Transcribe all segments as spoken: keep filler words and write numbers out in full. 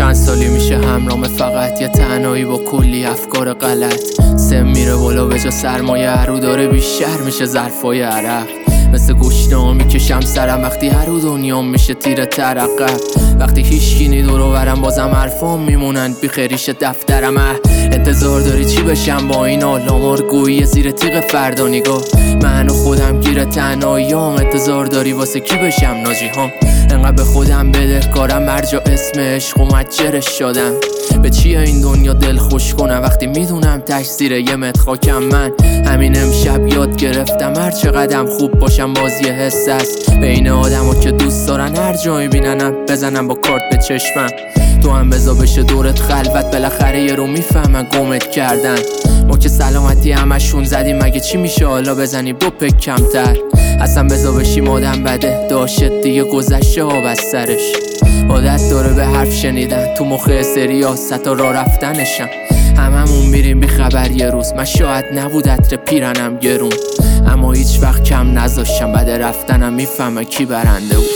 چند سالی میشه همرام فقط یه تنهایی با کلی افکار غلط. سم میره بالا به جا سرمایه، هرو داره بیشتر میشه ظرفای عرق. مثل گشنه میکشم سرم وقتی هرو دنیا میشه تیر ترقب. وقتی هیچکی دور و برم بازم حرفام میمونن بی خریش دفترم. انتظار داری چی بشم با این آلامار گویی زیر تیغ فردا نگاه؟ من و خودم گیر تنهاییام، انتظار داری واسه کی بشم ناجی هم؟ انقدر به خودم بدهکارم هر جا اسم عشق و متجرش شدم. به چیه این دنیا دل خوش کنم وقتی میدونم تش زیر یه متر خاکم؟ من همین امشب یاد گرفتم هر چقدرم خوب باشم بازی حس است بین آدم ها که دوست دارن هر جایی بیننم بزنم با کارت به چشمم. تو هم بزا بشه دورت خلوت، بالاخره یه رو میفهمن گمت کردن. ما که سلامتی همشون زدیم، مگه چی میشه حالا بزنی دو پک کمتر؟ اصلا بزا بشیم آدم بده داشت دیگه گذشته ها از سرش. عادت داره به حرف شنیدن تو مخ سریاست و را رفتنشم. هممون میریم بی خبر یه روز، من شاید نبود عطر پیرنم گرون، اما هیچ وقت کم نذاشتم بعد رفتنم میفهمه کی برنده بود.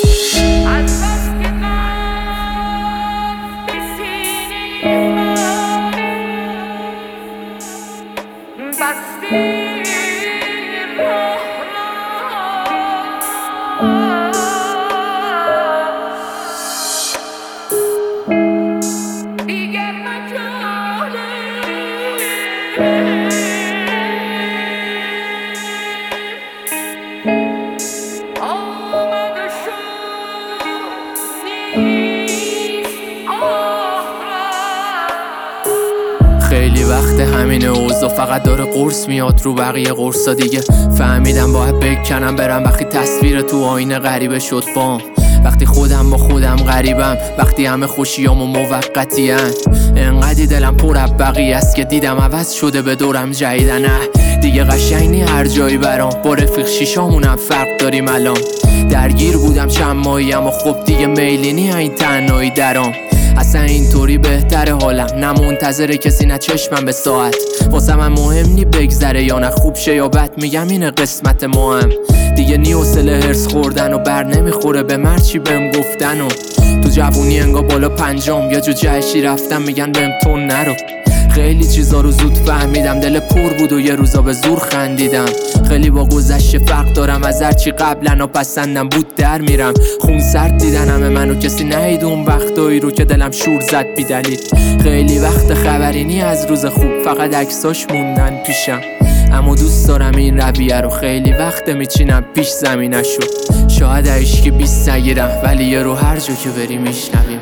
خیلی وقت همین اوضاع فقط داره قرص میاد رو بقیه قرصا دیگه. فهمیدم باید بکنم برم وقتی تصویر تو آینه غریبه شد بام. وقتی خودم با خودم غریبم، وقتی همه خوشیامو موقتی ان. انقدی دلم پر از بقیه است که دیدم عوض شده به دورم جدیدن. دیگه قشنگ نی هر جایی برام، با رفیق شیشامونم فرق داریم الان. درگیر بودم چند ماهی اما خب دیگه میلی نی این تنهایی درام. اصلا اینطوری بهتره حالم، نه منتظر کسی نه چشمم به ساعت. واسه من مهم نی بگذره یا نه خوب شه یا بد، میگم اینه قسمت ما هم. دیگه نی حوصله هرس خوردن و بر نمیخوره به مرچی بهم گفتن. و تو جوونی انگا بالا پنجام یا جو جهشی رفتم میگن بهم تون نرو. خیلی چیزا رو زود فهمیدم، دل پر بود و یه روزا به زور خندیدم. خیلی با گذشته فرق دارم از هرچی قبلا و پسندم بود در میرم. خون سرد دیدن همه منو کسی نهید اون وقتایی رو که دلم شور زد بی دلیل. خیلی وقت خبری نی از روز خوب، فقط عکساش موندن پیشم. اما دوست دارم این رویه رو، خیلی وقت میچینم پیش زمینشو. شاید عشقی بیست نگیرم ولی یه رو هر جا که بری میشنویم.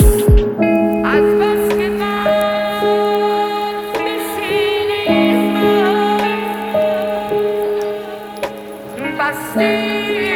Basti